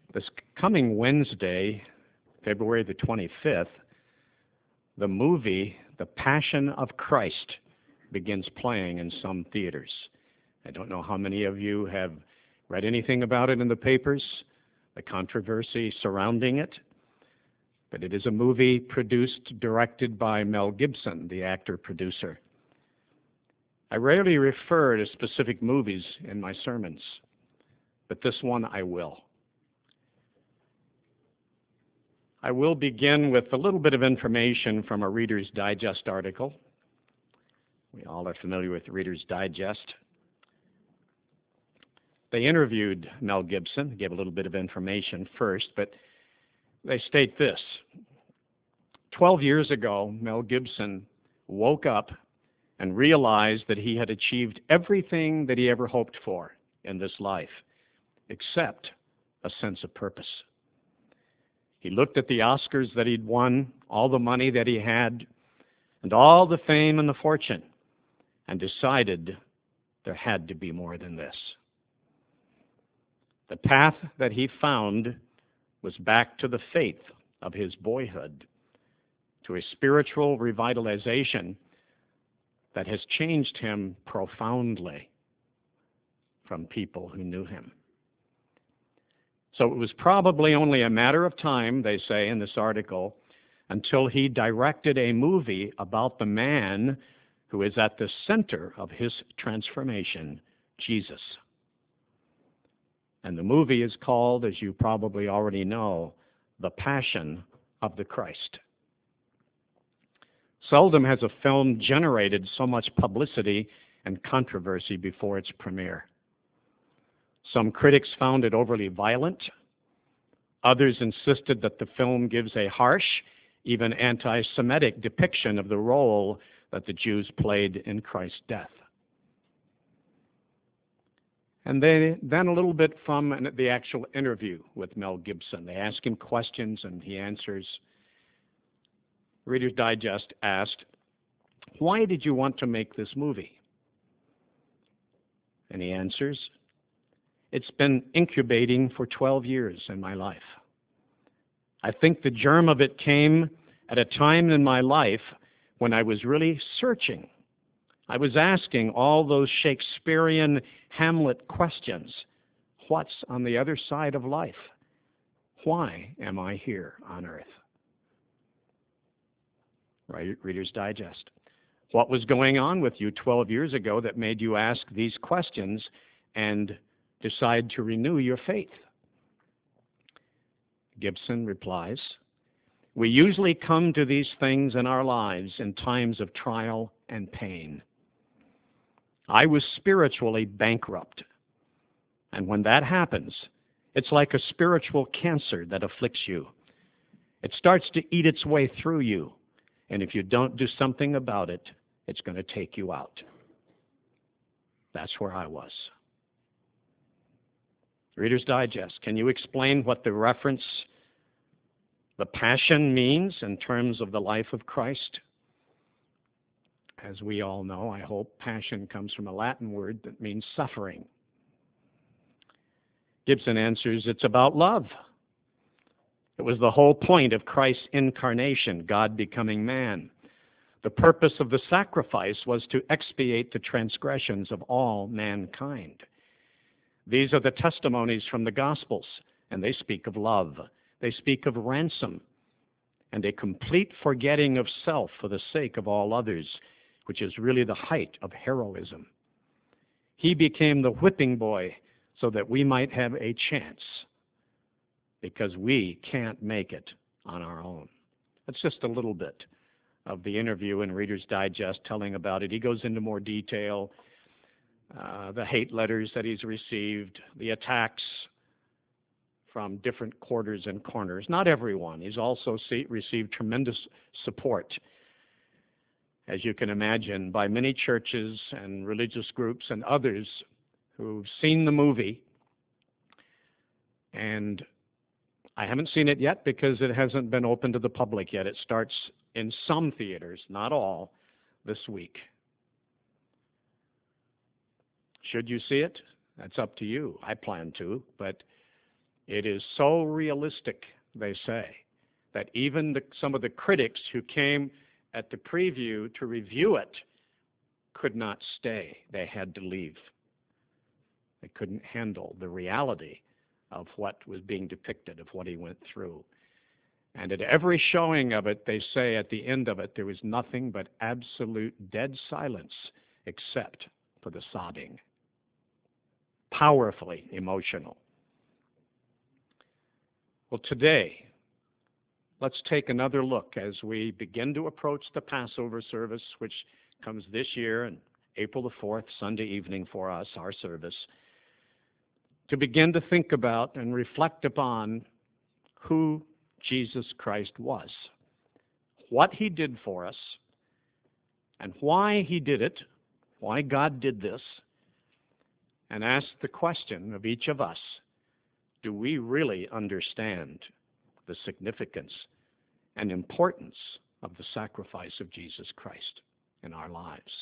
This coming Wednesday, February the 25th, the movie The Passion of Christ begins playing in some theaters. I don't know how many of you have read anything about it in the papers, the controversy surrounding it, but it is a movie produced, directed by Mel Gibson, the actor-producer. I rarely refer to specific movies in my sermons, but this one I will. I will begin with a little bit of information from a Reader's Digest article. We all are familiar with Reader's Digest. They interviewed Mel Gibson, gave a little bit of information first, but they state this. 12 years ago, Mel Gibson woke up and realized that he had achieved everything that he ever hoped for in this life, except a sense of purpose. He looked at the Oscars that he'd won, all the money that he had, and all the fame and the fortune, and decided there had to be more than this. The path that he found was back to the faith of his boyhood, to a spiritual revitalization that has changed him profoundly from people who knew him. So it was probably only a matter of time, they say in this article, until he directed a movie about the man who is at the center of his transformation, Jesus. And the movie is called, as you probably already know, The Passion of the Christ. Seldom has a film generated so much publicity and controversy before its premiere. Some critics found it overly violent. Others insisted that the film gives a harsh, even anti-Semitic depiction of the role that the Jews played in Christ's death. And then a little bit from the actual interview with Mel Gibson. They ask him questions and he answers. Reader's Digest asked, "Why did you want to make this movie?" And he answers, "It's been incubating for 12 years in my life. I think the germ of it came at a time in my life when I was really searching. I was asking all those Shakespearean Hamlet questions. What's on the other side of life? Why am I here on earth?" Reader's Digest. What was going on with you 12 years ago that made you ask these questions and decide to renew your faith? Gibson replies, "We usually come to these things in our lives in times of trial and pain. I was spiritually bankrupt. And when that happens, it's like a spiritual cancer that afflicts you. It starts to eat its way through you. And if you don't do something about it, it's going to take you out. That's where I was." Reader's Digest, can you explain what the reference, the passion, means in terms of the life of Christ? As we all know, I hope, passion comes from a Latin word that means suffering. Gibson answers, "It's about love. It was the whole point of Christ's incarnation, God becoming man. The purpose of the sacrifice was to expiate the transgressions of all mankind. These are the testimonies from the Gospels, and they speak of love. They speak of ransom and a complete forgetting of self for the sake of all others, which is really the height of heroism. He became the whipping boy so that we might have a chance, because we can't make it on our own." That's just a little bit of the interview in Reader's Digest telling about it. He goes into more detail, the hate letters that he's received, the attacks from different quarters and corners. Not everyone. He's also received tremendous support, as you can imagine, by many churches and religious groups and others who've seen the movie. And I haven't seen it yet because it hasn't been open to the public yet. It starts in some theaters, not all, this week. Should you see it? That's up to you. I plan to, but It is so realistic, they say, that even some of the critics who came at the preview to review it could not stay. They had to leave. They couldn't handle the reality of what was being depicted, of what he went through. And at every showing of it, they say at the end of it, there was nothing but absolute dead silence except for the sobbing. Powerfully emotional. Well, today, let's take another look as we begin to approach the Passover service, which comes this year on April the 4th, Sunday evening for us, our service, to begin to think about and reflect upon who Jesus Christ was, what he did for us, and why he did it, why God did this, and ask the question of each of us, do we really understand the significance and importance of the sacrifice of Jesus Christ in our lives?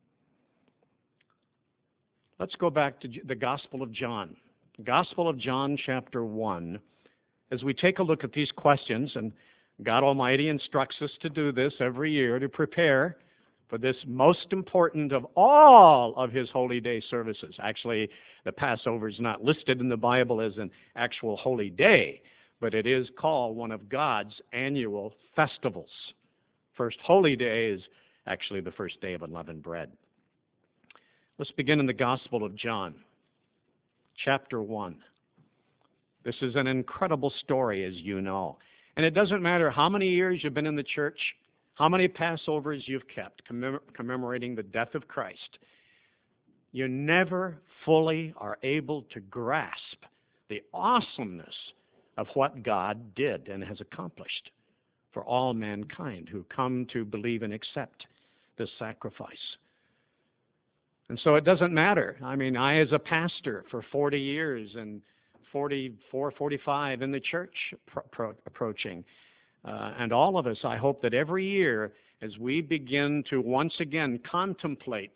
Let's go back to the Gospel of John. Gospel of John, chapter 1. As we take a look at these questions, and God Almighty instructs us to do this every year to prepare for this most important of all of his holy day services. Actually, the Passover is not listed in the Bible as an actual holy day, but it is called one of God's annual festivals. First holy day is actually the first day of unleavened bread. Let's begin in the Gospel of John, chapter 1. This is an incredible story, as you know. And it doesn't matter how many years you've been in the church, how many Passovers you've kept commemorating the death of Christ. You never fully are able to grasp the awesomeness of what God did and has accomplished for all mankind who come to believe and accept this sacrifice. And so it doesn't matter. I mean, I as a pastor for 40 years and 44, 45 in the church approaching, and all of us, I hope that every year as we begin to once again contemplate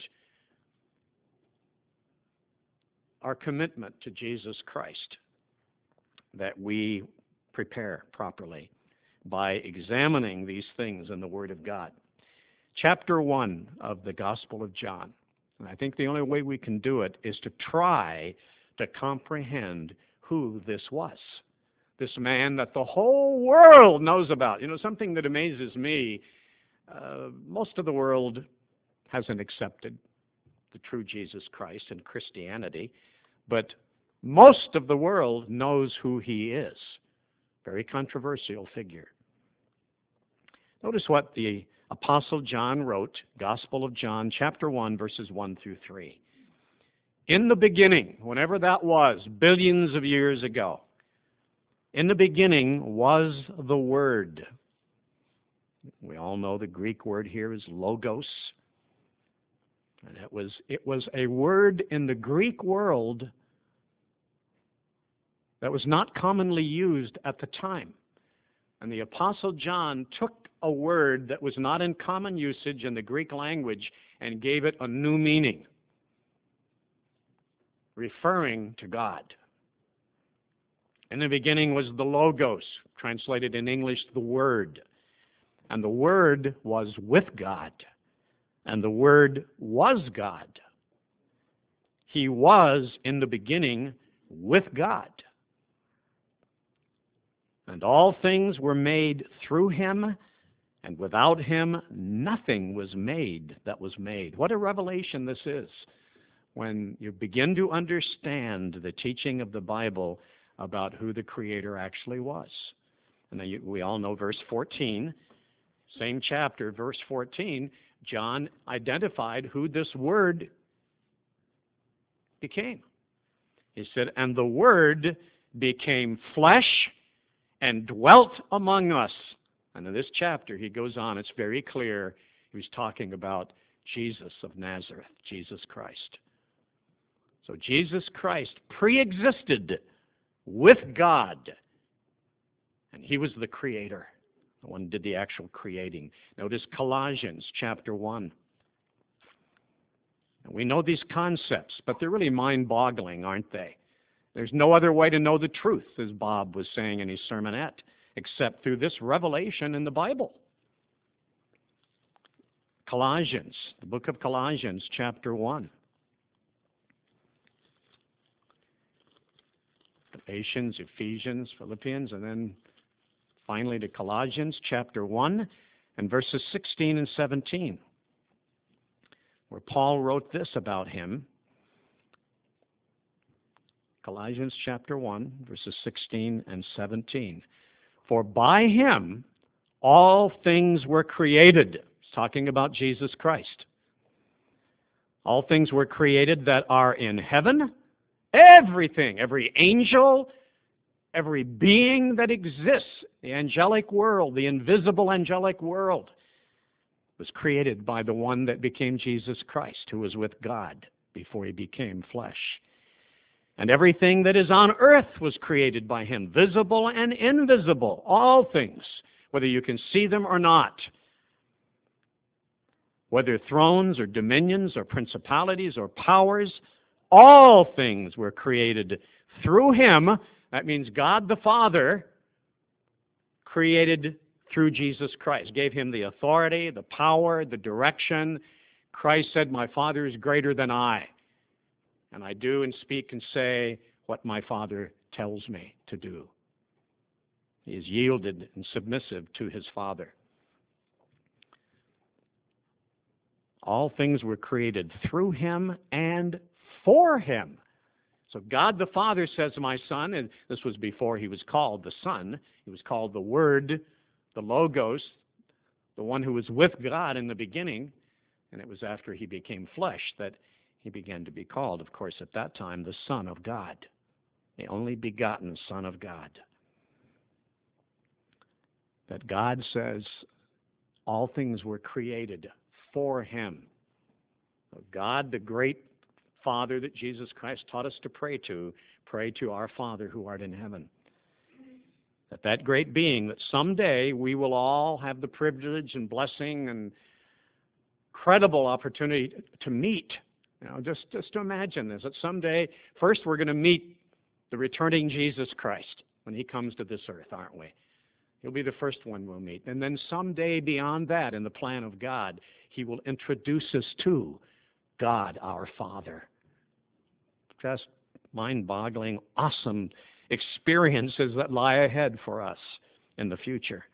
our commitment to Jesus Christ, that we prepare properly by examining these things in the Word of God. Chapter 1 of the Gospel of John. And I think the only way we can do it is to try to comprehend who this was. This man that the whole world knows about. You know, something that amazes me, most of the world hasn't accepted the true Jesus Christ and Christianity, but most of the world knows who he is. Very controversial figure. Notice what the Apostle John wrote, Gospel of John, chapter 1, verses 1 through 3. In the beginning, whenever that was, billions of years ago, in the beginning was the Word. We all know the Greek word here is logos. And it was a word in the Greek world that was not commonly used at the time. And the Apostle John took a word that was not in common usage in the Greek language and gave it a new meaning, referring to God. In the beginning was the Logos, translated in English, the Word. And the Word was with God. And the Word was God. He was in the beginning with God. And all things were made through him, and without him nothing was made that was made. What a revelation this is when you begin to understand the teaching of the Bible about who the Creator actually was. And we all know verse 14, same chapter, verse 14, John identified who this Word became. He said, and the Word became flesh and dwelt among us. And in this chapter, he goes on, it's very clear, he was talking about Jesus of Nazareth, Jesus Christ. So Jesus Christ pre-existed with God, and he was the creator, the one who did the actual creating. Notice Colossians chapter 1. And we know these concepts, but they're really mind-boggling, aren't they? There's no other way to know the truth, as Bob was saying in his sermonette, except through this revelation in the Bible. Colossians, the book of Colossians, chapter 1. Galatians, Ephesians, Philippians, and then finally to Colossians, chapter 1, and verses 16 and 17, where Paul wrote this about him. Colossians chapter 1, verses 16 and 17. For by him all things were created. He's talking about Jesus Christ. All things were created that are in heaven. Everything, every angel, every being that exists, the angelic world, the invisible angelic world, was created by the one that became Jesus Christ, who was with God before he became flesh. And everything that is on earth was created by him, visible and invisible, all things, whether you can see them or not. Whether thrones or dominions or principalities or powers, all things were created through him. That means God the Father created through Jesus Christ, gave him the authority, the power, the direction. Christ said, my Father is greater than I, and I do and speak and say what my Father tells me to do. He is yielded and submissive to his Father. All things were created through him and for him. So God the Father says, my Son, and this was before he was called the Son, he was called the Word, the Logos, the one who was with God in the beginning, and it was after he became flesh that he began to be called, of course, at that time, the Son of God, the only begotten Son of God. That God says all things were created for him. So God, the great Father that Jesus Christ taught us to pray to our Father who art in heaven. That great being that someday we will all have the privilege and blessing and credible opportunity to meet. You know, just to imagine this, that someday, first we're going to meet the returning Jesus Christ when he comes to this earth, aren't we? He'll be the first one we'll meet. And then someday beyond that, in the plan of God, he will introduce us to God, our Father. Just mind-boggling, awesome experiences that lie ahead for us in the future.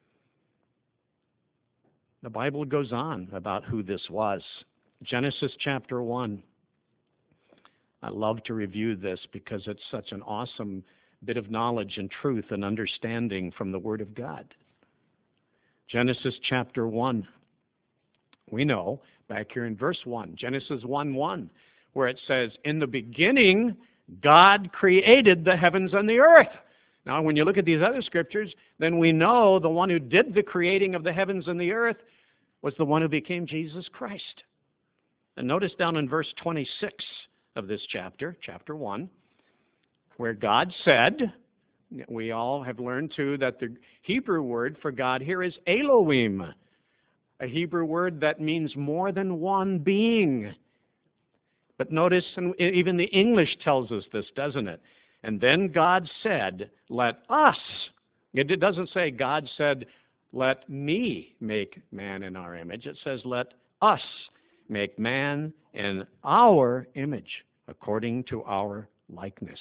The Bible goes on about who this was. Genesis chapter 1. I love to review this because it's such an awesome bit of knowledge and truth and understanding from the Word of God. Genesis chapter 1. We know, back here in verse 1, Genesis 1:1, where it says, in the beginning, God created the heavens and the earth. Now, when you look at these other scriptures, then we know the one who did the creating of the heavens and the earth was the one who became Jesus Christ. And notice down in verse 26 of this chapter, chapter 1, where God said, we all have learned too that the Hebrew word for God here is Elohim, a Hebrew word that means more than one being. But notice, and even the English tells us this, doesn't it? And then God said, let us. It doesn't say God said, let me make man in our image. It says, let us make man in our image, according to our likeness.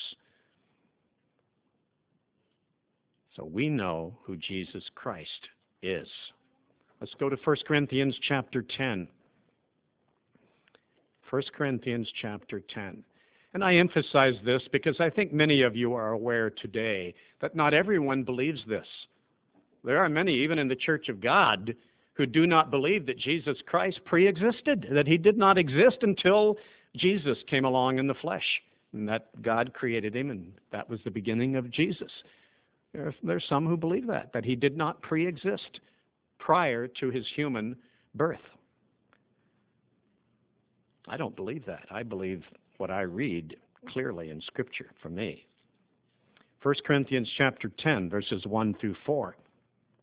So we know who Jesus Christ is. Let's go to 1 Corinthians chapter 10. 1 Corinthians chapter 10. And I emphasize this because I think many of you are aware today that not everyone believes this. There are many, even in the Church of God, who do not believe that Jesus Christ pre-existed, that he did not exist until Jesus came along in the flesh, and that God created him, and that was the beginning of Jesus. There's some who believe that he did not pre-exist prior to his human birth. I don't believe that. I believe what I read clearly in Scripture for me. 1 Corinthians chapter 10, verses 1 through 4,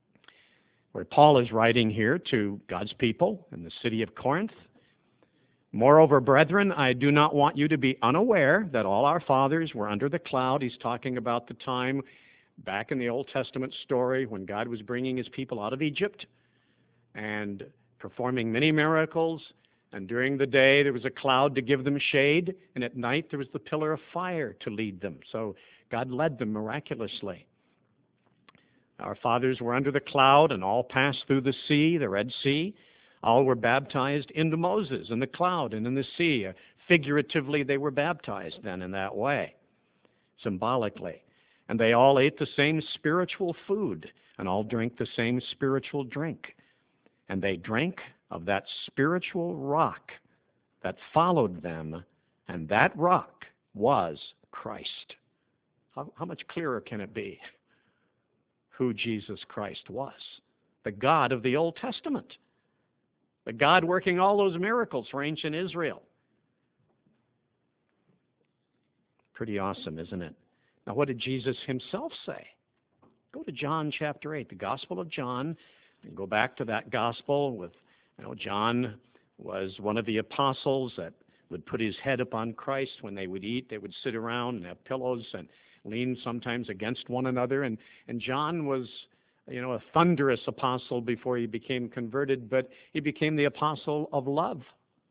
where Paul is writing here to God's people in the city of Corinth. Moreover, brethren, I do not want you to be unaware that all our fathers were under the cloud. He's talking about the time back in the Old Testament story when God was bringing his people out of Egypt and performing many miracles. And during the day there was a cloud to give them shade, and at night there was the pillar of fire to lead them. So God led them miraculously. Our fathers were under the cloud and all passed through the sea, the Red Sea. All were baptized into Moses in the cloud and in the sea. Figuratively, they were baptized then in that way, symbolically. And they all ate the same spiritual food and all drank the same spiritual drink. And they drank of that spiritual rock that followed them, and that rock was Christ. How much clearer can it be who Jesus Christ was? The God of the Old Testament. The God working all those miracles for ancient Israel. Pretty awesome, isn't it? Now, what did Jesus himself say? Go to John chapter 8, the Gospel of John, and go back to that Gospel with, John was one of the apostles that would put his head upon Christ when they would eat. They would sit around and have pillows and lean sometimes against one another. And John was a thunderous apostle before he became converted, but he became the apostle of love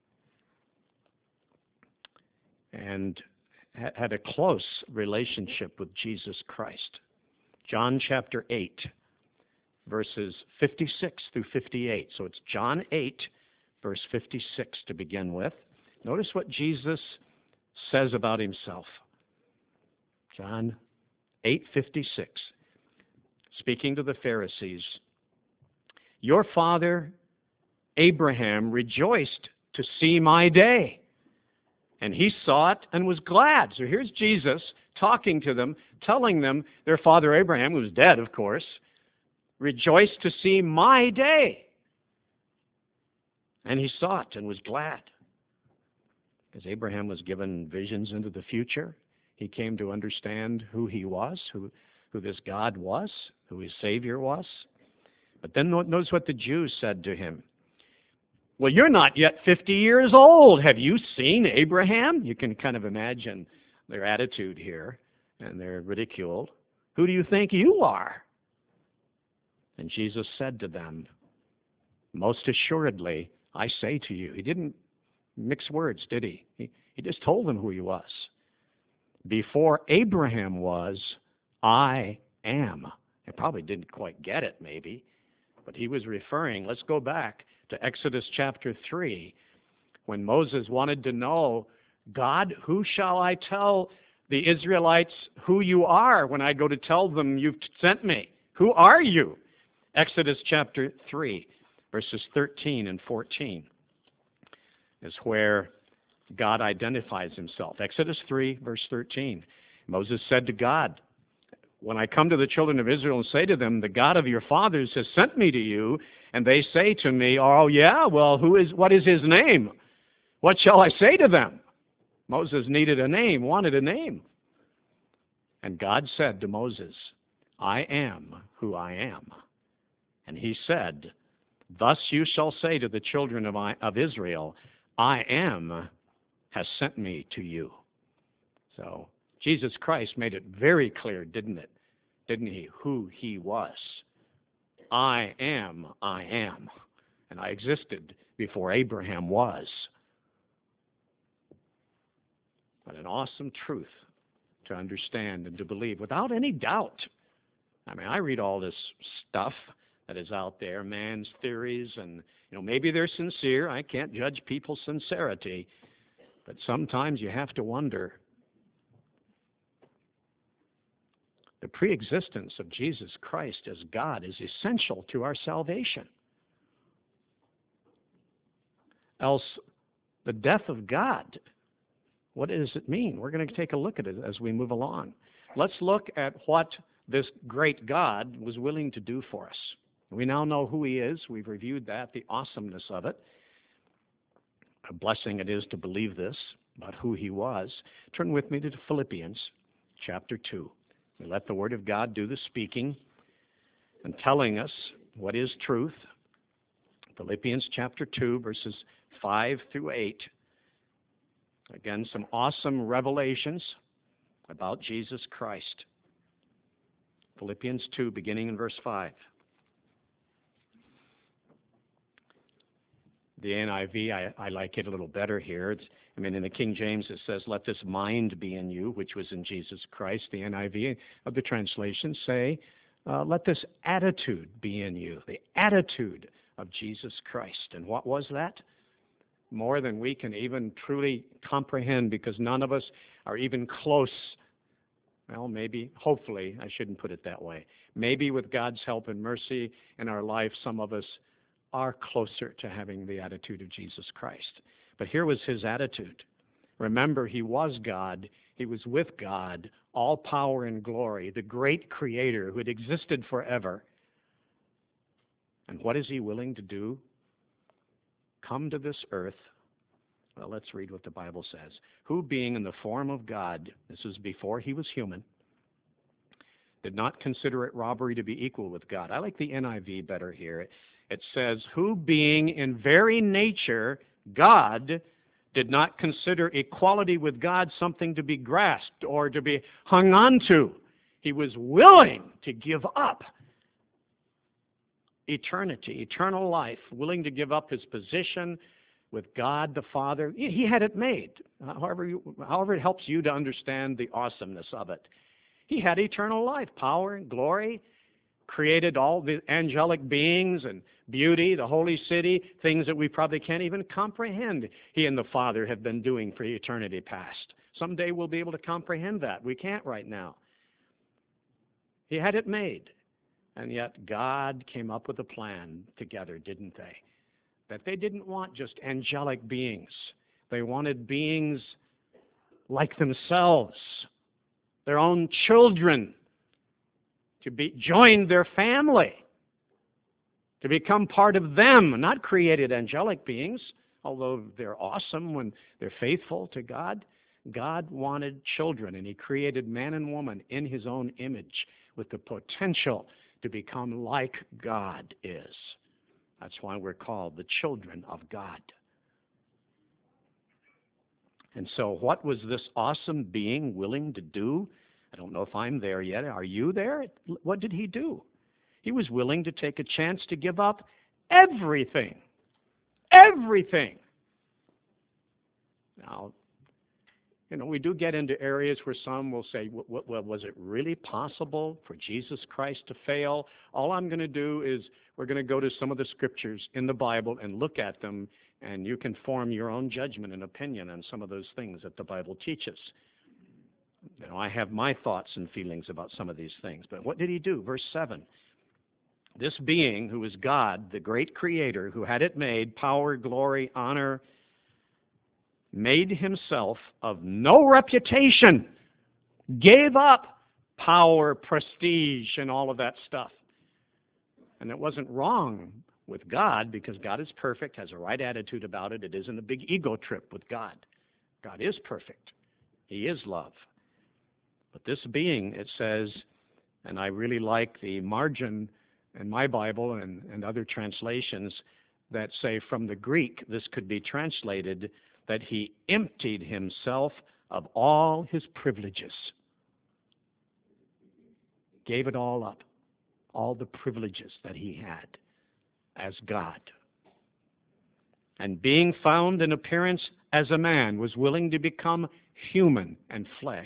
and had a close relationship with Jesus Christ. John chapter 8, verses 56 through 58. So it's John 8, verse 56 to begin with. Notice what Jesus says about himself. John 8:56. Speaking to the Pharisees, your father Abraham rejoiced to see my day, and he saw it and was glad. So here's Jesus talking to them, telling them their father Abraham, who was dead, of course, rejoiced to see my day. And he saw it and was glad. Because Abraham was given visions into the future. He came to understand who he was, who this God was, who his Savior was. But then notice what the Jews said to him. Well, you're not yet 50 years old. Have you seen Abraham? You can kind of imagine their attitude here, and they're ridiculed. Who do you think you are? And Jesus said to them, most assuredly, I say to you. He didn't mix words, did he? He just told them who he was. Before Abraham was, I am. He probably didn't quite get it, maybe, but he was referring, let's go back to Exodus chapter 3, when Moses wanted to know, God, who shall I tell the Israelites who you are when I go to tell them you've sent me? Who are you? Exodus chapter 3, verses 13 and 14 is where God identifies himself. Exodus 3, verse 13. Moses said to God, when I come to the children of Israel and say to them, the God of your fathers has sent me to you, and they say to me, oh yeah, well, what is his name? What shall I say to them? Moses needed a name, wanted a name. And God said to Moses, I am who I am. And he said, thus you shall say to the children of Israel, I am has sent me to you. So Jesus Christ made it very clear, didn't he, who he was. I am, and I existed before Abraham was. But an awesome truth to understand and to believe without any doubt. I mean, I read all this stuff that is out there, man's theories, and maybe they're sincere. I can't judge people's sincerity, but sometimes you have to wonder. The preexistence of Jesus Christ as God is essential to our salvation. Else, the death of God, what does it mean? We're going to take a look at it as we move along. Let's look at what this great God was willing to do for us. We now know who he is. We've reviewed that, the awesomeness of it. A blessing it is to believe this about who he was. Turn with me to Philippians chapter 2. We let the Word of God do the speaking and telling us what is truth. Philippians chapter 2, verses 5 through 8. Again, some awesome revelations about Jesus Christ. Philippians 2, beginning in verse 5. The NIV, I like it a little better here. In the King James it says, "Let this mind be in you, which was in Jesus Christ." The NIV of the translations say, "Let this attitude be in you," the attitude of Jesus Christ. And what was that? More than we can even truly comprehend, because none of us are even close. Well, maybe, hopefully, I shouldn't put it that way. Maybe with God's help and mercy in our life, some of us are closer to having the attitude of Jesus Christ. But here was his attitude. Remember, he was God. He was with God, all power and glory, the great creator who had existed forever. And what is he willing to do? Come to this earth. Well, let's read what the Bible says. "Who, being in the form of God," this is before he was human, "did not consider it robbery to be equal with God." I like the NIV better here. It says, "Who, being in very nature God, did not consider equality with God something to be grasped or to be hung on to." He was willing to give up eternity, eternal life, willing to give up his position with God the Father. He had it made. However it helps you to understand the awesomeness of it. He had eternal life, power and glory, created all the angelic beings and beauty, the holy city, things that we probably can't even comprehend he and the Father have been doing for eternity past. Someday we'll be able to comprehend that. We can't right now. He had it made. And yet God came up with a plan together, didn't they? That they didn't want just angelic beings. They wanted beings like themselves, their own children, to be join their family, to become part of them, not created angelic beings, although they're awesome when they're faithful to God. God wanted children, and he created man and woman in his own image with the potential to become like God is. That's why we're called the children of God. And so what was this awesome being willing to do? I don't know if I'm there yet. Are you there? What did he do? He was willing to take a chance to give up everything. Everything. Now, we do get into areas where some will say, well, was it really possible for Jesus Christ to fail? All I'm going to do is we're going to go to some of the scriptures in the Bible and look at them, and you can form your own judgment and opinion on some of those things that the Bible teaches. I have my thoughts and feelings about some of these things, but what did he do? Verse 7. "This being who is God, the great creator, who had it made, power, glory, honor, made himself of no reputation," gave up power, prestige, and all of that stuff. And it wasn't wrong with God, because God is perfect, has a right attitude about it. It isn't a big ego trip with God. God is perfect. He is love. But this being, it says, and I really like the margin in my Bible and other translations that say from the Greek, this could be translated that he emptied himself of all his privileges. Gave it all up, all the privileges that he had as God. And being found in appearance as a man, was willing to become human and flesh.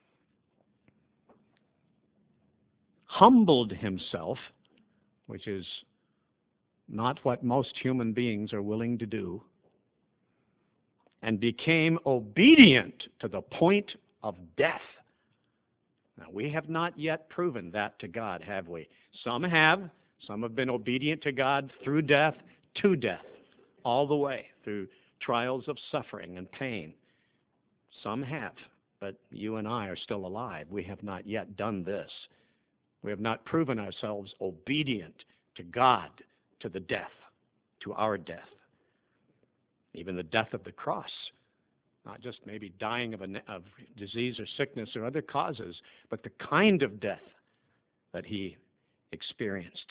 Humbled himself, which is not what most human beings are willing to do, and became obedient to the point of death. Now, we have not yet proven that to God, have we? Some have. Some have been obedient to God through death, to death, all the way through trials of suffering and pain. Some have, but you and I are still alive. We have not yet done this. We have not proven ourselves obedient to God to the death, to our death. Even the death of the cross, not just maybe dying of disease or sickness or other causes, but the kind of death that he experienced.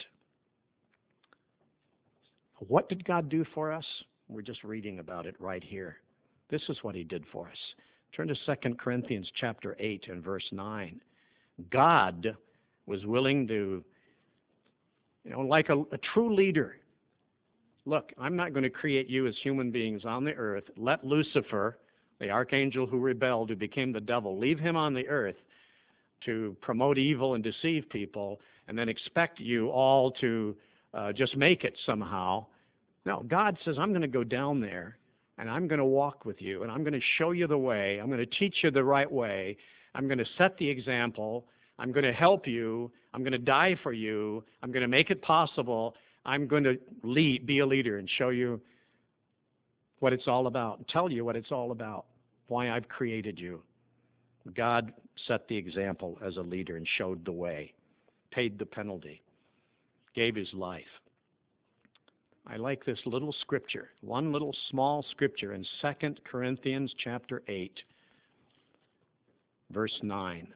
What did God do for us? We're just reading about it right here. This is what he did for us. Turn to 2 Corinthians chapter 8 and verse 9. God was willing to, like a true leader. Look, I'm not going to create you as human beings on the earth. Let Lucifer, the archangel who rebelled, who became the devil, leave him on the earth to promote evil and deceive people, and then expect you all to just make it somehow. No, God says, I'm going to go down there, and I'm going to walk with you, and I'm going to show you the way. I'm going to teach you the right way. I'm going to set the example. I'm going to help you. I'm going to die for you. I'm going to make it possible. I'm going to be a leader and show you what it's all about, and tell you what it's all about, why I've created you. God set the example as a leader and showed the way, paid the penalty, gave his life. I like this little scripture, one little small scripture in 2 Corinthians chapter 8, verse 9.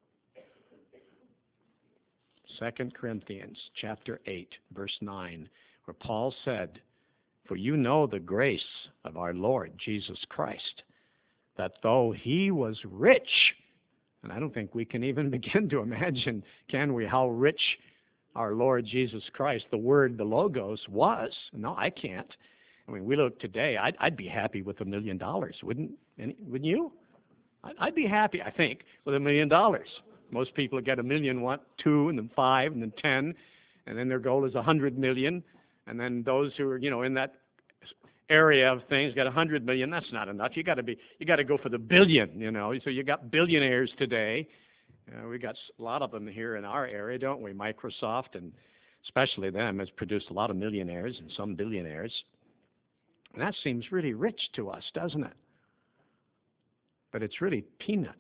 2 Corinthians chapter 8, verse 9, where Paul said, "For you know the grace of our Lord Jesus Christ, that though he was rich," and I don't think we can even begin to imagine, can we, how rich our Lord Jesus Christ, the Word, the Logos, was. No, I can't. I mean, we look today, I'd be happy with $1 million, wouldn't you? I'd be happy, I think, with $1 million. Most people get $1 million, want 2, and then 5, and then 10, and then their goal is 100 million. And then those who are, in that area of things get 100 million. That's not enough. You got to go for the billion. So you got billionaires today. We got a lot of them here in our area, don't we? Microsoft, and especially them, has produced a lot of millionaires and some billionaires. And that seems really rich to us, doesn't it? But it's really peanuts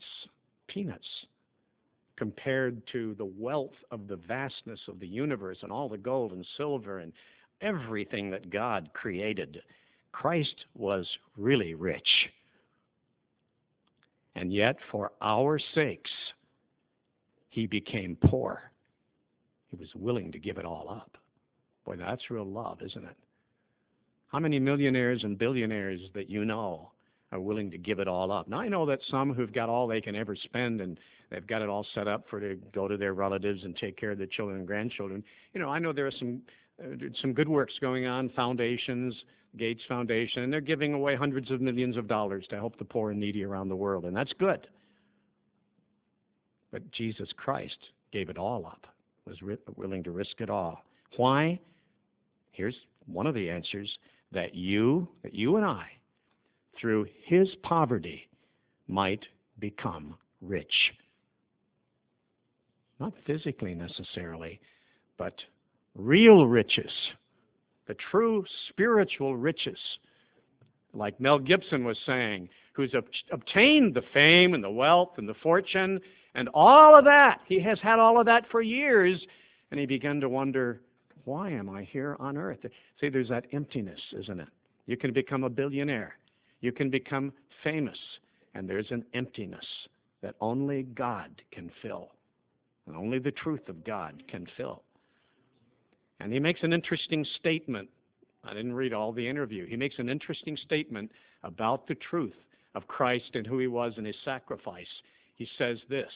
compared to the wealth of the vastness of the universe and all the gold and silver and everything that God created. Christ was really rich. And yet, for our sakes, he became poor. He was willing to give it all up. Boy, that's real love, isn't it? How many millionaires and billionaires that you know are willing to give it all up? Now, I know that some who've got all they can ever spend and they've got it all set up to go to their relatives and take care of their children and grandchildren. I know there are some good works going on, foundations, Gates Foundation, and they're giving away hundreds of millions of dollars to help the poor and needy around the world, and that's good. But Jesus Christ gave it all up, was willing to risk it all. Why? Here's one of the answers, that you and I, through his poverty, might become rich. Not physically necessarily, but real riches, the true spiritual riches, like Mel Gibson was saying, who's obtained the fame and the wealth and the fortune and all of that. He has had all of that for years, and he began to wonder, why am I here on earth? See, there's that emptiness, isn't it? You can become a billionaire. You can become famous, and there's an emptiness that only God can fill, and only the truth of God can fill. And he makes an interesting statement. I didn't read all the interview. He makes an interesting statement about the truth of Christ and who he was and his sacrifice. He says this: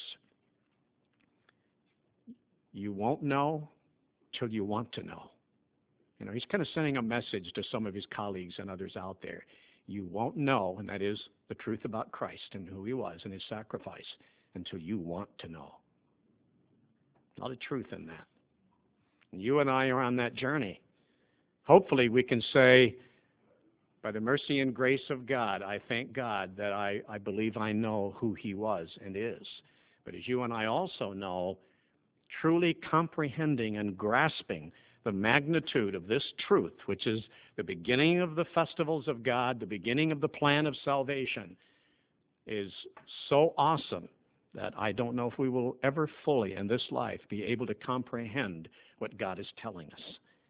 you won't know till you want to know. He's kind of sending a message to some of his colleagues and others out there. You won't know, and that is the truth about Christ and who he was and his sacrifice, until you want to know. A lot of truth in that. And you and I are on that journey. Hopefully we can say, by the mercy and grace of God, I thank God that I believe I know who he was and is. But as you and I also know, truly comprehending and grasping the magnitude of this truth, which is the beginning of the festivals of God, the beginning of the plan of salvation, is so awesome that I don't know if we will ever fully in this life be able to comprehend what God is telling us.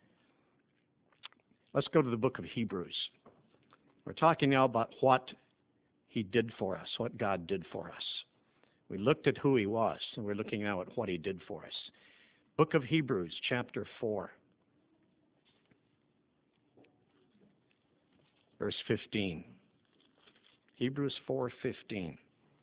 Let's go to the book of Hebrews. We're talking now about what he did for us, what God did for us. We looked at who he was, and we're looking now at what he did for us. Book of Hebrews, chapter 4, verse 15. Hebrews 4:15.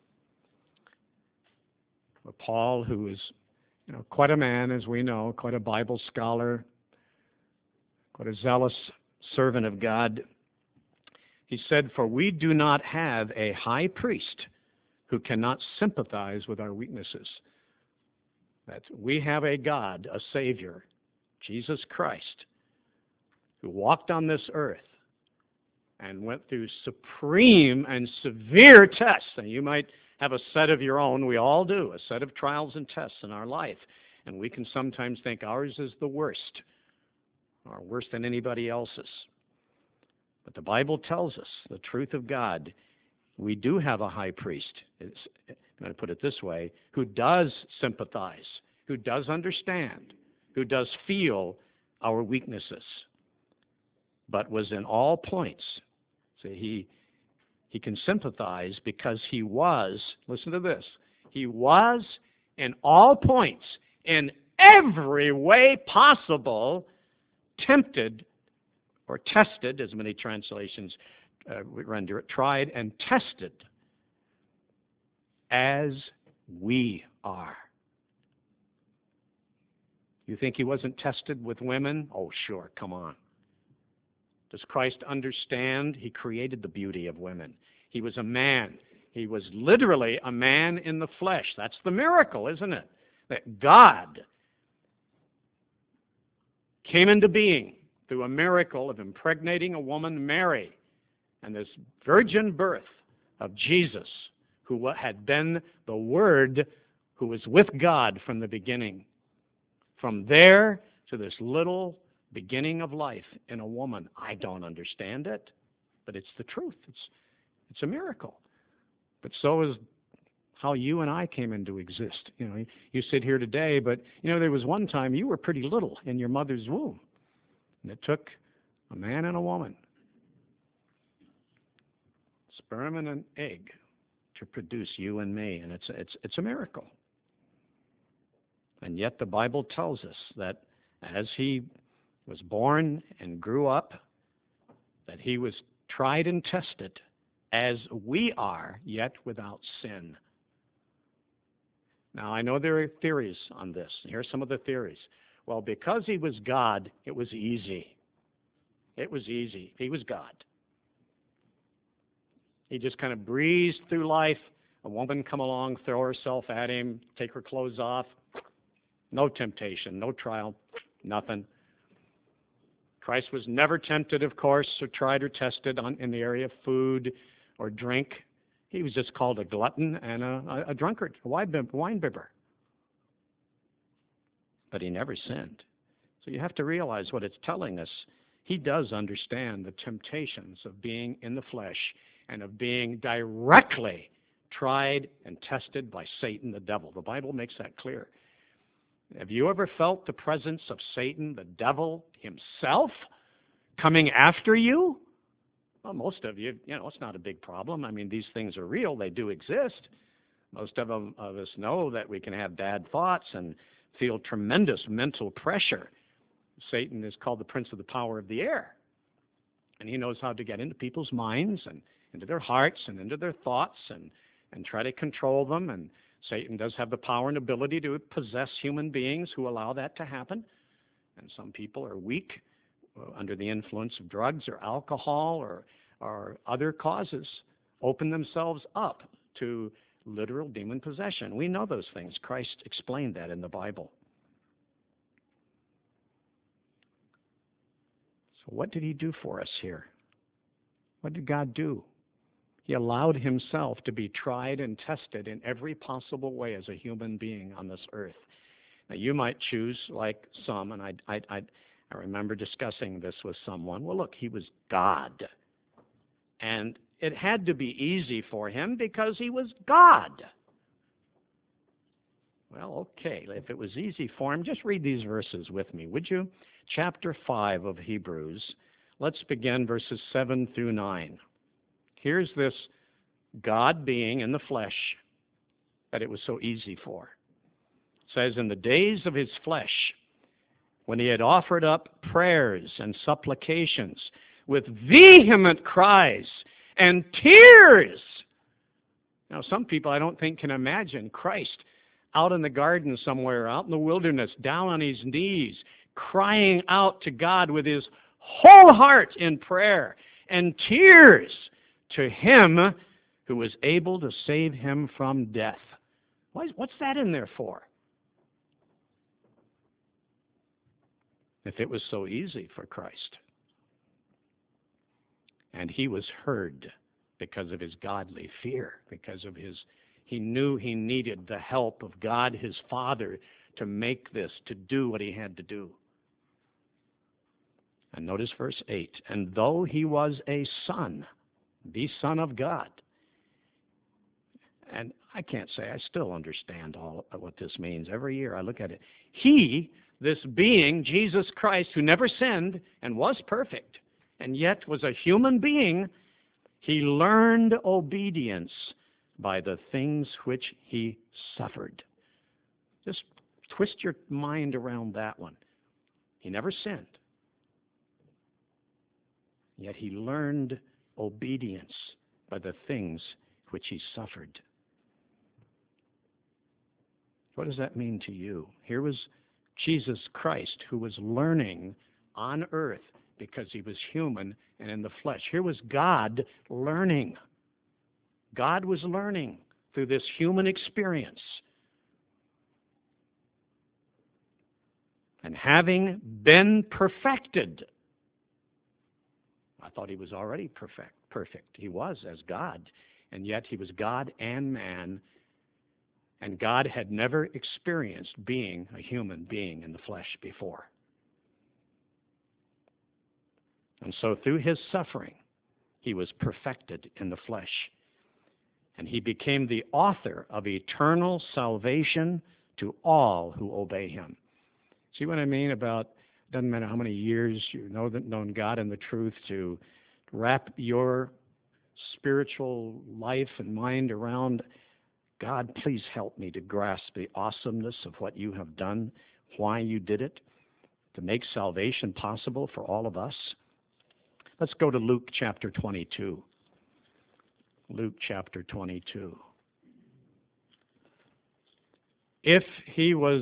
Paul, who is quite a man, as we know, quite a Bible scholar, quite a zealous servant of God, he said, "For we do not have a high priest who cannot sympathize with our weaknesses." That we have a God, a Savior, Jesus Christ, who walked on this earth and went through supreme and severe tests. And you might have a set of your own. We all do, a set of trials and tests in our life. And we can sometimes think ours is the worst, or worse than anybody else's. But the Bible tells us the truth of God. We do have a high priest, I'm going to put it this way, who does sympathize, who does understand, who does feel our weaknesses, but was in all points. See, he can sympathize because he was, listen to this, he was in all points, in every way possible, tempted or tested, as many translations render it, tried and tested as we are. You think he wasn't tested with women? Oh, sure, come on. Does Christ understand? He created the beauty of women. He was a man. He was literally a man in the flesh. That's the miracle, isn't it? That God came into being through a miracle of impregnating a woman, Mary, and this virgin birth of Jesus, who had been the Word who was with God from the beginning. From there to this little beginning of life in a woman. I don't understand it, but it's the truth. It's a miracle. But so is how you and I came into exist. You sit here today, but there was one time you were pretty little in your mother's womb, and it took a man and a woman, sperm and an egg, to produce you and me, and it's a miracle. And yet the Bible tells us that as he was born and grew up, that he was tried and tested as we are, yet without sin. Now, I know there are theories on this. Here are some of the theories. Well, because he was God, it was easy. It was easy. He was God. He just kind of breezed through life. A woman come along, throw herself at him, take her clothes off. No temptation, no trial, nothing. Christ was never tempted, of course, or tried or tested in the area of food or drink. He was just called a glutton and a drunkard, a wine bibber. But he never sinned. So you have to realize what it's telling us. He does understand the temptations of being in the flesh and of being directly tried and tested by Satan, the devil. The Bible makes that clear. Have you ever felt the presence of Satan, the devil himself, coming after you? Well, most of you, it's not a big problem. I mean, these things are real. They do exist. Most of us know that we can have bad thoughts and feel tremendous mental pressure. Satan is called the prince of the power of the air. And he knows how to get into people's minds and into their hearts and into their thoughts and try to control them. And Satan does have the power and ability to possess human beings who allow that to happen. And some people are weak under the influence of drugs or alcohol or other causes, open themselves up to literal demon possession. We know those things. Christ explained that in the Bible. So what did he do for us here? What did God do? He allowed himself to be tried and tested in every possible way as a human being on this earth. Now, you might choose, like some, and I remember discussing this with someone, well, look, he was God. And it had to be easy for him because he was God. Well, okay, if it was easy for him, just read these verses with me, would you? Chapter 5 of Hebrews. Let's begin verses 7 through 9. Here's this God being in the flesh that it was so easy for. It says, in the days of his flesh, when he had offered up prayers and supplications with vehement cries and tears. Now, some people I don't think can imagine Christ out in the garden somewhere, out in the wilderness, down on his knees, crying out to God with his whole heart in prayer, and tears to him who was able to save him from death. What's that in there for? If it was so easy for Christ. And he was heard because of his godly fear, because of he knew he needed the help of God, his Father, to make this, to do what he had to do. And notice verse 8, and though he was a son, the Son of God, and I can't say I still understand all of what this means. Every year I look at it. He, this being, Jesus Christ, who never sinned and was perfect, and yet was a human being, he learned obedience by the things which he suffered. Just twist your mind around that one. He never sinned, yet he learned obedience by the things which he suffered. What does that mean to you? Here was Jesus Christ, who was learning on earth because he was human and in the flesh. Here was God learning. God was learning through this human experience. And having been perfected, I thought he was already perfect. He was as God, and yet he was God and man. And God had never experienced being a human being in the flesh before. And so through his suffering, he was perfected in the flesh. And he became the author of eternal salvation to all who obey him. See what I mean about, doesn't matter how many years you've known God and the truth, to wrap your spiritual life and mind around, God, please help me to grasp the awesomeness of what you have done, why you did it, to make salvation possible for all of us. Let's go to Luke chapter 22. Luke chapter 22. If he was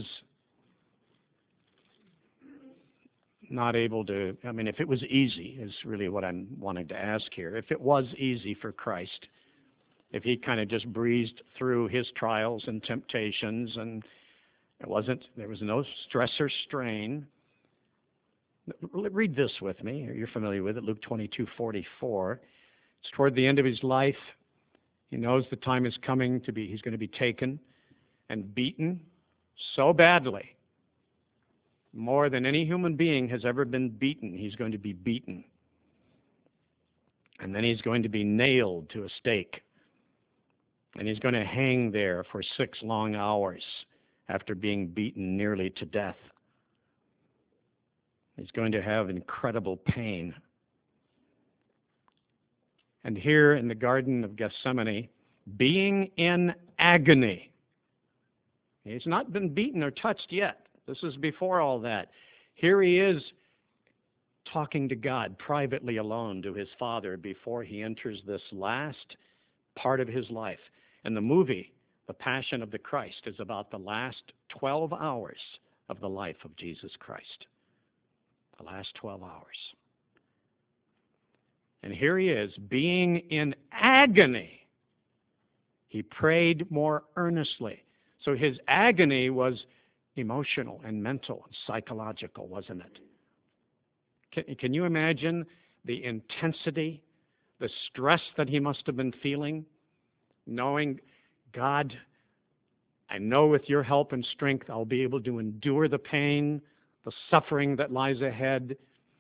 not able to, if it was easy, is really what I'm wanting to ask here. If it was easy for Christ, if he kind of just breezed through his trials and temptations, and there was no stress or strain. Read this with me. You're familiar with it, Luke 22:44. It's toward the end of his life. He knows the time is coming he's going to be taken and beaten so badly. More than any human being has ever been beaten, he's going to be beaten. And then he's going to be nailed to a stake. And he's going to hang there for 6 long hours after being beaten nearly to death. He's going to have incredible pain. And here in the Garden of Gethsemane, being in agony, he's not been beaten or touched yet. This is before all that. Here he is talking to God privately alone to his Father before he enters this last part of his life. And the movie, The Passion of the Christ, is about the last 12 hours of the life of Jesus Christ. The last 12 hours. And here he is, being in agony. He prayed more earnestly. So his agony was emotional and mental and psychological, wasn't it? Can you imagine the intensity, the stress that he must have been feeling, knowing, God, I know with your help and strength I'll be able to endure the pain, the suffering that lies ahead.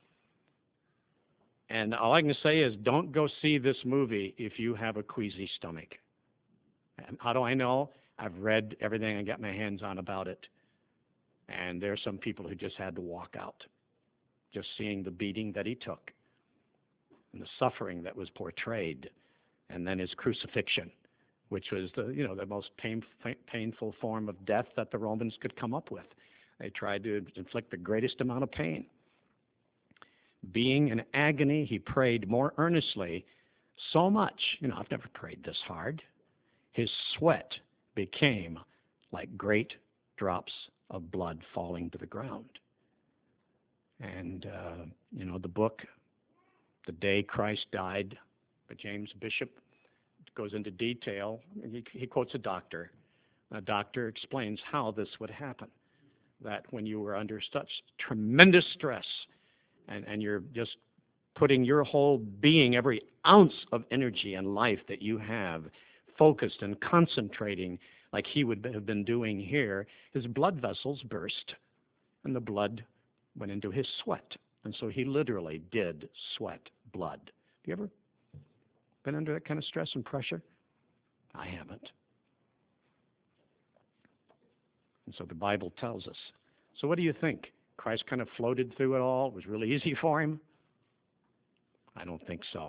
And all I can say is, don't go see this movie if you have a queasy stomach. And how do I know? I've read everything and got my hands on about it. And there are some people who just had to walk out, just seeing the beating that he took and the suffering that was portrayed, and then his crucifixion, which was the most painful form of death that the Romans could come up with. They tried to inflict the greatest amount of pain. Being in agony, he prayed more earnestly So much, I've never prayed this hard. His sweat became like great drops of blood falling to the ground. And, the book, The Day Christ Died, by James Bishop, goes into detail. He quotes a doctor. A doctor explains how this would happen, that when you were under such tremendous stress and you're just putting your whole being, every ounce of energy and life that you have, focused and concentrating like he would have been doing here, his blood vessels burst and the blood went into his sweat. And so he literally did sweat blood. Have you ever been under that kind of stress and pressure? I haven't. And so the Bible tells us. So what do you think? Christ kind of floated through it all? It was really easy for him? I don't think so.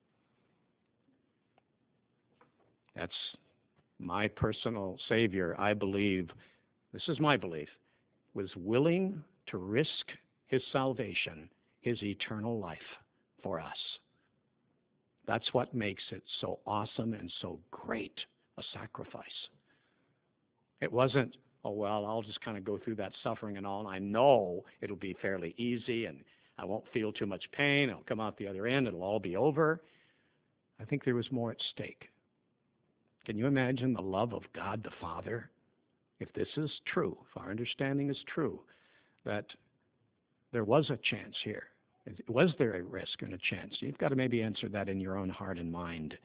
That's my personal Savior, I believe, this is my belief, was willing to risk his salvation, his eternal life for us. That's what makes it so awesome and so great a sacrifice. It wasn't, oh, well, I'll just kind of go through that suffering and all, and I know it'll be fairly easy, and I won't feel too much pain. I'll come out the other end. It'll all be over. I think there was more at stake. Can you imagine the love of God the Father? If this is true, if our understanding is true, that there was a chance here. Was there a risk and a chance? You've got to maybe answer that in your own heart and mind.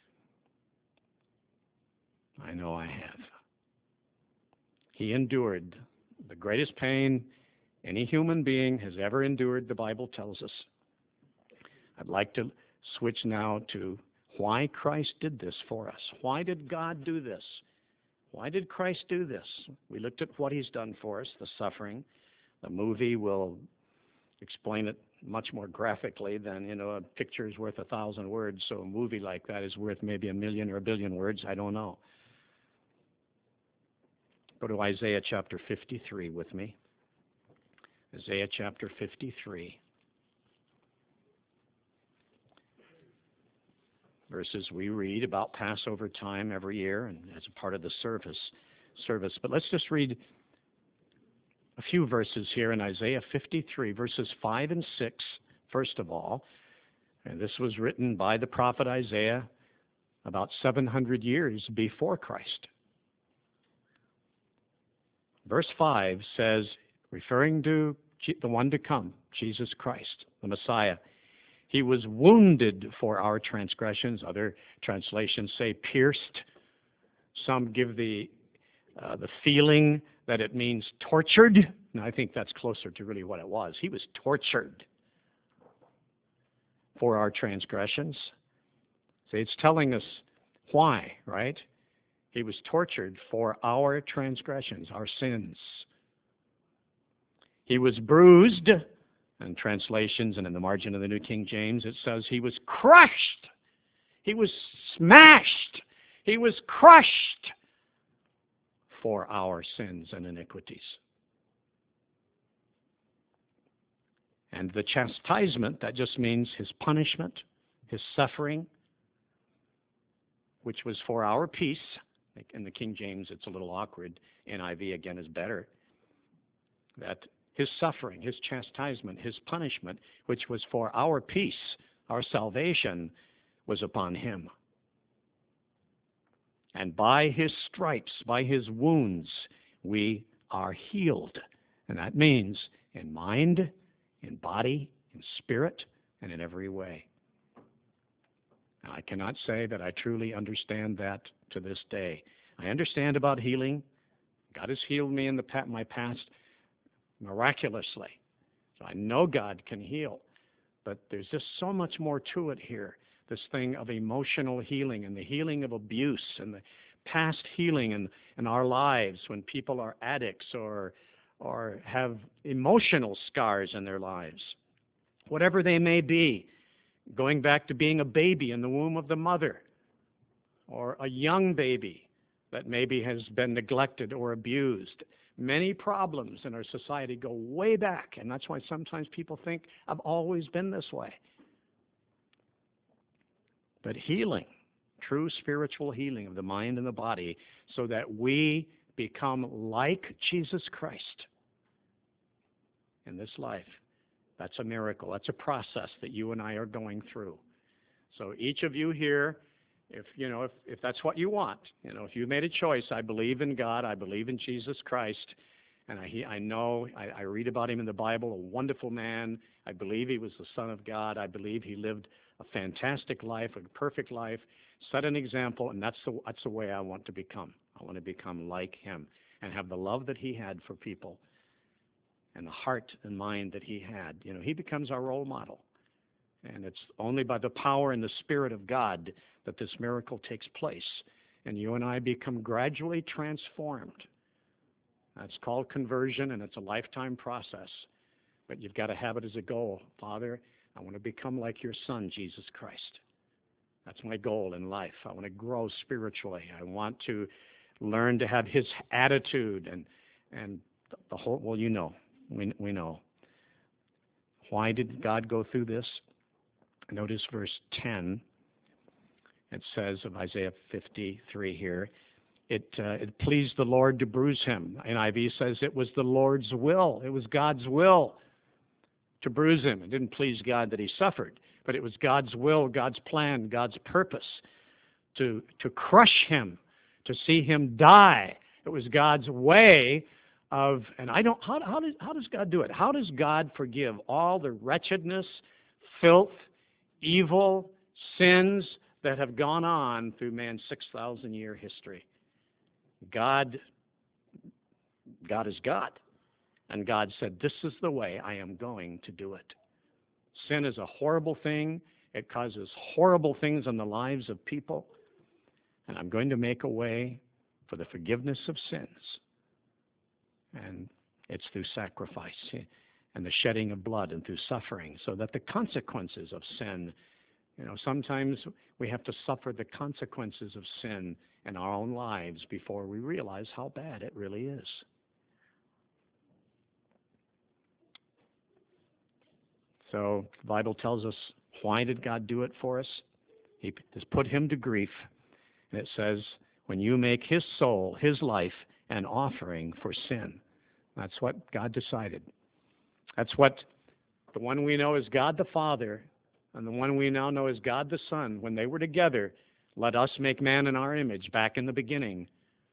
I know I have. He endured the greatest pain any human being has ever endured, the Bible tells us. I'd like to switch now to why Christ did this for us. Why did God do this? Why did Christ do this? We looked at what he's done for us, the suffering. The movie will explain it much more graphically than, a picture is worth 1,000 words, so a movie like that is worth maybe 1,000,000 or 1,000,000,000 words. I don't know. Go to Isaiah chapter 53 with me. Isaiah chapter 53. Verses we read about Passover time every year and as a part of the service. But let's just read a few verses here in Isaiah 53, verses 5 and 6, first of all. And this was written by the prophet Isaiah about 700 years before Christ. Verse 5 says, referring to the one to come, Jesus Christ, the Messiah, he was wounded for our transgressions. Other translations say pierced. Some give the feeling that it means tortured. And I think that's closer to really what it was. He was tortured for our transgressions. See, it's telling us why, right? He was tortured for our transgressions, our sins. He was bruised. And translations, and in the margin of the New King James, it says he was crushed. He was smashed. He was crushed for our sins and iniquities. And the chastisement, that just means his punishment, his suffering, which was for our peace. In the King James, it's a little awkward. NIV, again, is better. That his suffering, his chastisement, his punishment, which was for our peace, our salvation, was upon him. And by his stripes, by his wounds, we are healed. And that means in mind, in body, in spirit, and in every way. Now, I cannot say that I truly understand that to this day. I understand about healing. God has healed me in my past miraculously. So I know God can heal. But there's just so much more to it here. This thing of emotional healing and the healing of abuse and the past healing in our lives when people are addicts or have emotional scars in their lives. Whatever they may be, going back to being a baby in the womb of the mother or a young baby that maybe has been neglected or abused. Many problems in our society go way back, and that's why sometimes people think, I've always been this way. but healing, true spiritual healing of the mind and the body, so that we become like Jesus Christ in this life. That's a miracle. That's a process that you and I are going through. So each of you here, if that's what you want, if you made a choice, I believe in God, I believe in Jesus Christ, and I read about him in the Bible, a wonderful man. I believe he was the Son of God. I believe he lived a fantastic life, a perfect life, set an example, and that's the way I want to become. I want to become like him and have the love that he had for people and the heart and mind that he had. He becomes our role model. And it's only by the power and the Spirit of God that this miracle takes place. And you and I become gradually transformed. That's called conversion, and it's a lifetime process. But you've got to have it as a goal. Father, I want to become like your Son, Jesus Christ. That's my goal in life. I want to grow spiritually. I want to learn to have his attitude and the whole, well, we know. Why did God go through this? Notice verse 10. It says of Isaiah 53 here, it pleased the Lord to bruise him. NIV says it was the Lord's will. It was God's will to bruise him. It didn't please God that he suffered, but it was God's will, God's plan, God's purpose to crush him, to see him die. It was God's way of, and how does God do it? How does God forgive all the wretchedness, filth, evil, sins that have gone on through man's 6,000-year history? God is God. And God said, this is the way I am going to do it. Sin is a horrible thing. It causes horrible things in the lives of people. And I'm going to make a way for the forgiveness of sins. And it's through sacrifice and the shedding of blood and through suffering, so that the consequences of sin, sometimes we have to suffer the consequences of sin in our own lives before we realize how bad it really is. So the Bible tells us, why did God do it for us? He has put him to grief. And it says, when you make his soul, his life, an offering for sin. That's what God decided. That's what the one we know as God the Father and the one we now know as God the Son, when they were together, let us make man in our image back in the beginning.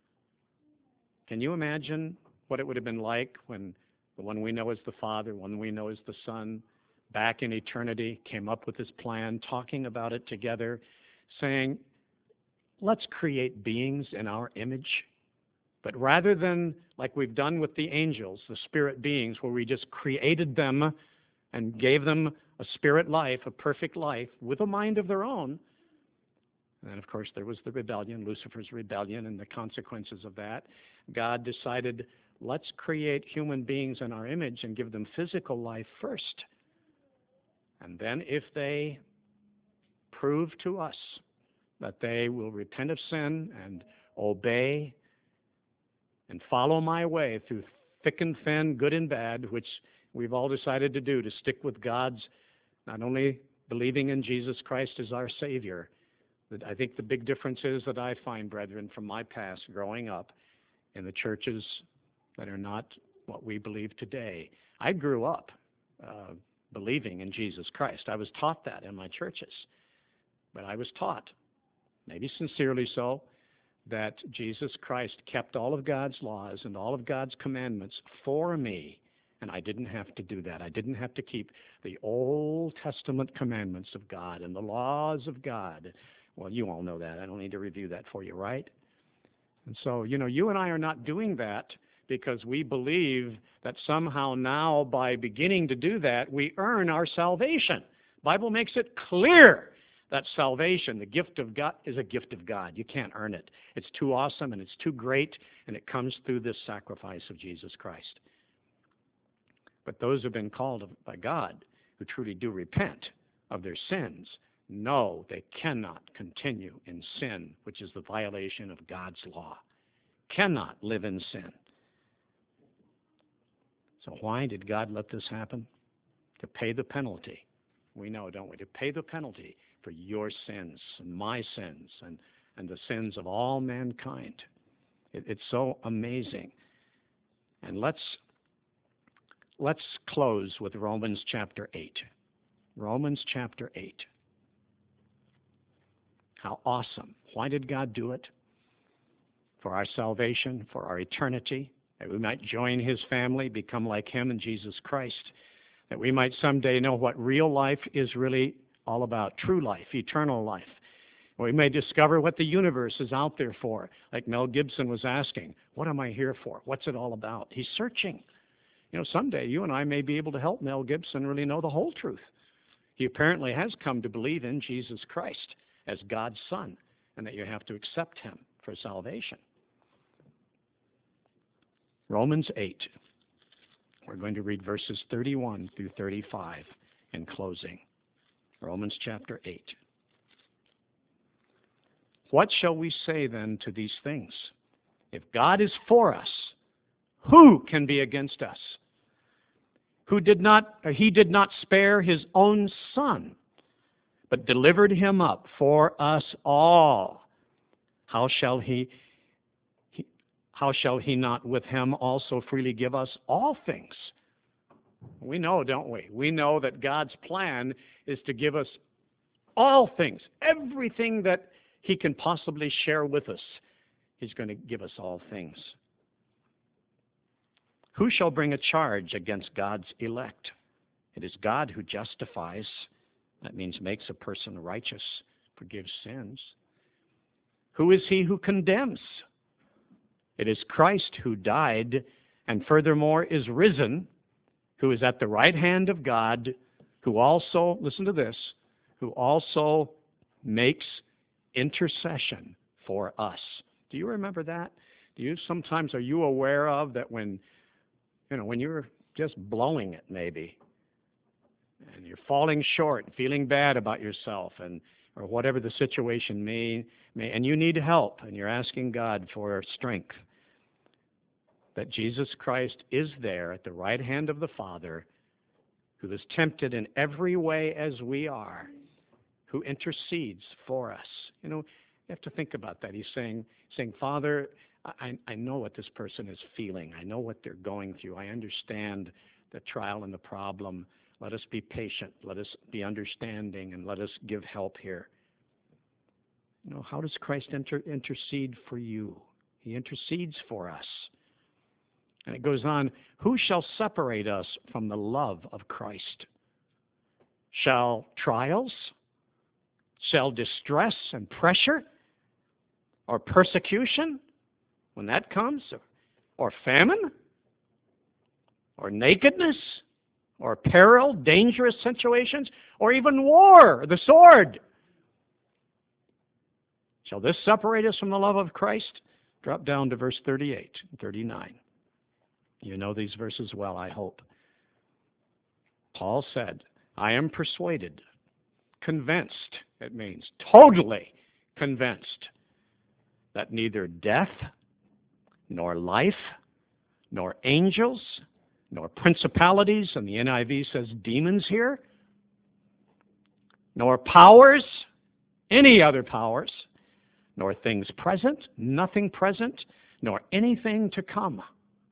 Can you imagine what it would have been like when the one we know as the Father, one we know as the Son, back in eternity, came up with this plan, talking about it together, saying, let's create beings in our image. But rather than, like we've done with the angels, the spirit beings, where we just created them and gave them a spirit life, a perfect life, with a mind of their own. And then, of course, there was the rebellion, Lucifer's rebellion, and the consequences of that. God decided, let's create human beings in our image and give them physical life first. And then if they prove to us that they will repent of sin and obey and follow my way through thick and thin, good and bad, which we've all decided to do, to stick with God's, not only believing in Jesus Christ as our Savior. But I think the big difference is that I find, brethren, from my past growing up in the churches that are not what we believe today. I grew up believing in Jesus Christ. I was taught that in my churches. But I was taught, maybe sincerely so, that Jesus Christ kept all of God's laws and all of God's commandments for me, and I didn't have to do that. I didn't have to keep the Old Testament commandments of God and the laws of God. Well, you all know that. I don't need to review that for you, right? And so, you and I are not doing that because we believe that somehow now, by beginning to do that, we earn our salvation. The Bible makes it clear that salvation, the gift of God, is a gift of God. You can't earn it. It's too awesome and it's too great, and it comes through this sacrifice of Jesus Christ. But those who have been called by God, who truly do repent of their sins, know they cannot continue in sin, which is the violation of God's law. Cannot live in sin. So why did God let this happen? To pay the penalty We know, don't we? To pay the penalty for your sins and my sins and the sins of all mankind. It's so amazing. And let's close with Romans chapter 8. Romans chapter 8. How awesome. Why did God do it? For our salvation, for our eternity, that we might join his family, become like him in Jesus Christ, that we might someday know what real life is really all about, true life, eternal life. We may discover what the universe is out there for, like Mel Gibson was asking, what am I here for? What's it all about? He's searching. Someday you and I may be able to help Mel Gibson really know the whole truth. He apparently has come to believe in Jesus Christ as God's Son, and that you have to accept him for salvation. Romans 8. We're going to read verses 31 through 35 in closing. Romans chapter 8. What shall we say then to these things? If God is for us, who can be against us? He did not spare his own Son, but delivered him up for us all. How shall he not with him also freely give us all things? We know, don't we? We know that God's plan is to give us all things, everything that he can possibly share with us. He's going to give us all things. Who shall bring a charge against God's elect? It is God who justifies. That means makes a person righteous, forgives sins. Who is he who condemns? It is Christ who died and furthermore is risen, who is at the right hand of God, who also, listen to this, who also makes intercession for us. Do you remember that? Are you aware of that when you're just blowing it maybe, and you're falling short, feeling bad about yourself, or whatever the situation may, and you need help, and you're asking God for strength, that Jesus Christ is there at the right hand of the Father, who is tempted in every way as we are, who intercedes for us. You have to think about that. He's saying, Father, I know what this person is feeling. I know what they're going through. I understand the trial and the problem. Let us be patient. Let us be understanding, and let us give help here. How does Christ intercede for you? He intercedes for us. And it goes on, who shall separate us from the love of Christ? Shall trials, shall distress and pressure, or persecution, when that comes, or famine, or nakedness, or peril, dangerous situations, or even war, the sword? Shall this separate us from the love of Christ? Drop down to verse 38 and 39. You know these verses well, I hope. Paul said, I am persuaded, convinced, it means totally convinced, that neither death, nor life, nor angels, nor principalities, and the NIV says demons here, nor powers, any other powers, nor things present, nothing present, nor anything to come,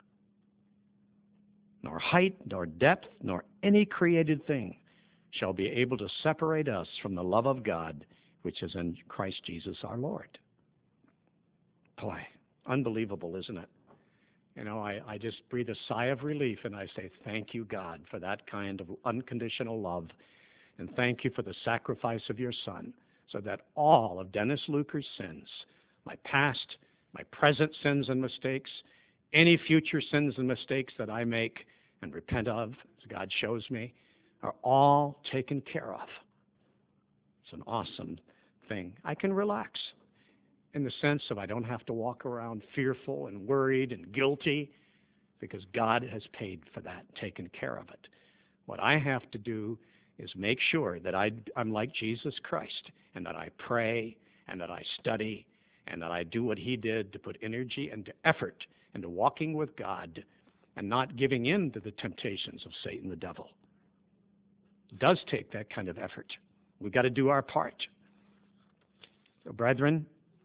nor height, nor depth, nor any created thing shall be able to separate us from the love of God, which is in Christ Jesus our Lord. Boy, unbelievable, isn't it? I just breathe a sigh of relief, and I say, thank you, God, for that kind of unconditional love. And thank you for the sacrifice of your Son, so that all of Dennis Luker's sins, my past, my present sins and mistakes, any future sins and mistakes that I make and repent of, as God shows me, are all taken care of. It's an awesome thing. I can relax in the sense of I don't have to walk around fearful and worried and guilty, because God has paid for that, taken care of it. What I have to do is make sure that I'm like Jesus Christ, and that I pray, and that I study, and that I do what he did to put energy and effort into walking with God and not giving in to the temptations of Satan the devil. It does take that kind of effort. We've got to do our part. So, brethren,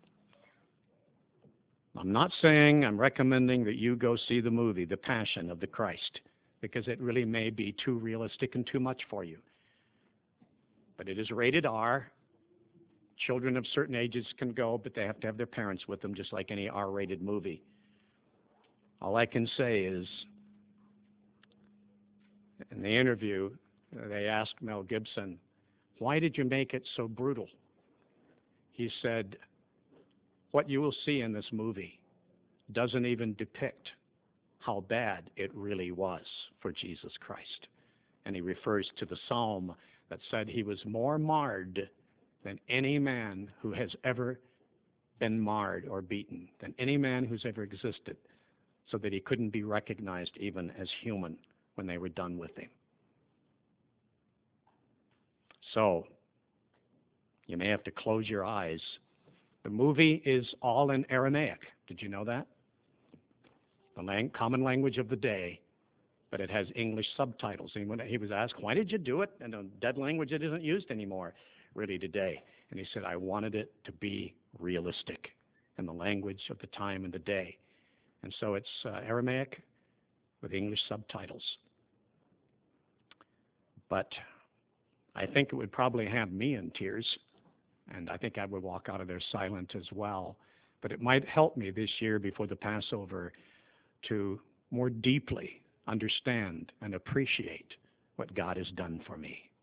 I'm not saying I'm recommending that you go see the movie, The Passion of the Christ, because it really may be too realistic and too much for you. But it is rated R. Children of certain ages can go, but they have to have their parents with them, just like any R-rated movie. All I can say is, in the interview, they asked Mel Gibson, "Why did you make it so brutal?" He said, "What you will see in this movie doesn't even depict how bad it really was for Jesus Christ." And he refers to the psalm that said he was more marred than any man who has ever been marred or beaten, than any man who's ever existed, so that he couldn't be recognized even as human when they were done with him. So, you may have to close your eyes. The movie is all in Aramaic. Did you know that? The common language of the day, but it has English subtitles. And when he was asked, "Why did you do it in a dead language that isn't used anymore really today?" And he said, "I wanted it to be realistic in the language of the time and the day." And so it's Aramaic with English subtitles. But I think it would probably have me in tears, and I think I would walk out of there silent as well. But it might help me this year before the Passover to more deeply understand and appreciate what God has done for me.